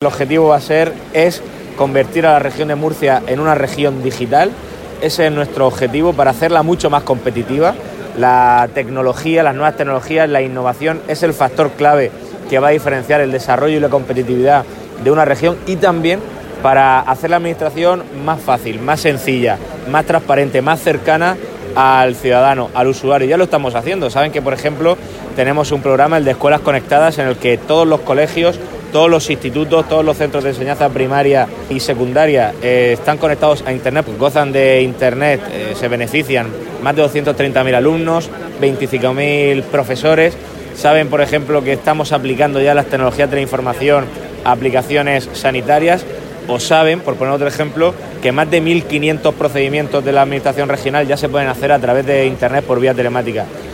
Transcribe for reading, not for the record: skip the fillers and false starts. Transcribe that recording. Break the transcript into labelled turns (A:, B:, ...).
A: El objetivo es convertir a la región de Murcia en una región digital. Ese es nuestro objetivo, para hacerla mucho más competitiva. La tecnología, las nuevas tecnologías, la innovación es el factor clave que va a diferenciar el desarrollo y la competitividad de una región, y también para hacer la administración más fácil, más sencilla, más transparente, más cercana al ciudadano, al usuario. Ya lo estamos haciendo. Saben que, por ejemplo, tenemos un programa, el de Escuelas Conectadas, en el que todos los colegios, todos los institutos, todos los centros de enseñanza primaria y secundaria están conectados a Internet, pues gozan de Internet, se benefician más de 230.000 alumnos, 25.000 profesores. Saben, por ejemplo, que estamos aplicando ya las tecnologías de la información a aplicaciones sanitarias. O saben, por poner otro ejemplo, que más de 1.500 procedimientos de la Administración regional ya se pueden hacer a través de Internet por vía telemática.